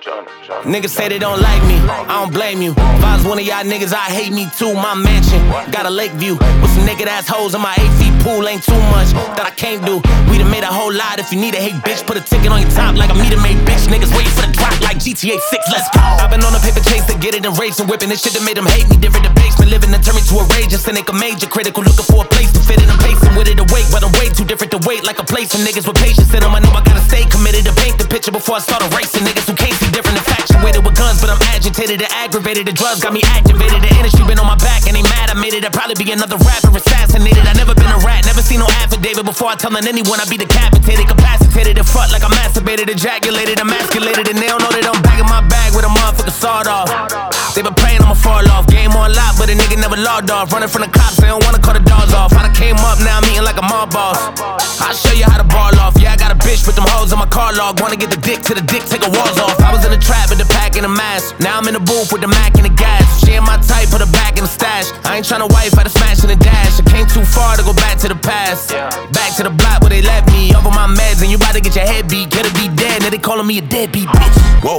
Niggas say they don't like me, I don't blame you. If I was one of y'all niggas, I hate me too. My mansion, got a lake view with some naked ass hoes in my 8 feet pool. Ain't too much that I can't do. We done made a whole lot. If you need a hate bitch, put a ticket on your top like a meter made bitch. Niggas waiting for the drop like GTA 6, let's go. I've been on a paper chase to get it and race and whipping this shit that made them hate me. Different debates, been living and turn me to a rage. Just to make a major critical, looking for a place to fit in. I'm pacing with it awake, but I'm way too different to wait like a place for niggas with patience in them. I know I gotta stay committed to paint the picture before I start erasing niggas who can't see different. Infatuated with guns, but I'm agitated and aggravated. The drugs got me activated. The industry been on my back and they mad I made it. I'd probably be another rapper assassinated. I never been a rat, never seen no affidavit before I telling anyone I be decapitated, capacitated, and fucked like I'm masturbated, ejaculated, emasculated, and they don't know that I'm bagging my bag with a motherfucker sawed off. They been praying I'ma fall off. Game on lock, but a nigga never logged off. Running from the cops, they don't wanna cut the doors off. I done came up, now I'm eating like a mob boss. I'll show you how to ball off. Yeah, I got a bitch with them hoes on my car log. Wanna get the dick to the dick, take a walls off. I was in the trap with the pack and the mask. Now I'm in the booth with the Mac and the gas. She ain't my type, put her back in the stash. I ain't tryna wife, I just smash in the dash. I came too far to go back to the past. Back to the block where they left me. Over my meds and you about to get your head beat. Gotta be dead, now they calling me a deadbeat bitch. Whoa.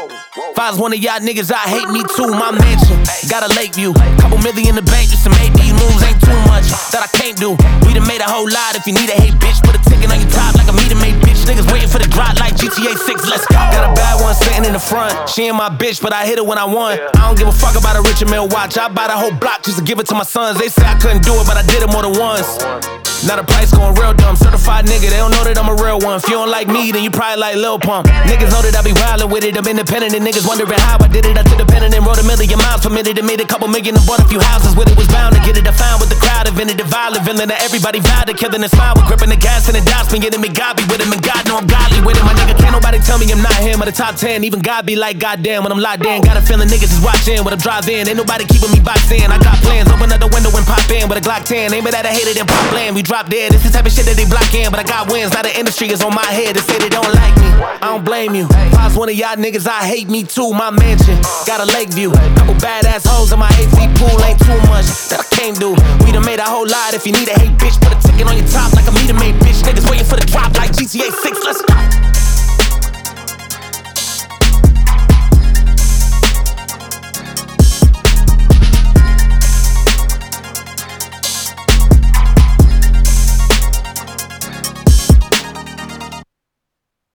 If I was one of y'all niggas, I hate me too. My mansion, got a lake view. Couple million in the bank, just to make these moves. Ain't too much that I can't do. We done made a whole lot. If you need a hate bitch, put a ticket on your top like a meter made bitch. Niggas waiting for the drop like GTA 6, let's go. Got a bad one sitting in the front. She ain't my bitch, but I hit her when I want. I don't give a fuck about a Richard Mille watch. I buy the whole block just to give it to my sons. They say I couldn't do it, but I did it more than once. Now the price going real dumb. Certified nigga, they don't know that I'm a real one. If you don't like me, then you probably like Lil Pump. Niggas know that I be wildin' with it. I'm independent and niggas wondering how I did it. I took the pen and then wrote a million miles per minute and made a couple million and bought a few houses with it. Was bound to get it. I found with the crowd, invented the violent villain that everybody vowed to killing and smile with gripping the gas and the dots. Been getting me godly with him and God know I'm godly with him. My nigga can't nobody tell me I'm not him. At the top 10, even God be like goddamn when I'm locked in. Got a feeling niggas is watching when I'm driving. Ain't nobody keeping me boxed in. I got plans. Open up the window and pop in with a Glock 10. Aim it at a hater then pop land. We drop dead. This is the type of shit that they block in, but I got wins. Now the industry is on my head. They say they don't like me. I don't blame you. If I was one of y'all niggas, I hate me too. My mansion, got a lake view. Couple badass hoes in my 8 feet pool. Ain't too much that I can't do. We done made a whole lot. If you need a hate bitch, put a ticket on your top like a meter made bitch. Niggas waiting for the drop like GTA 6, let's go.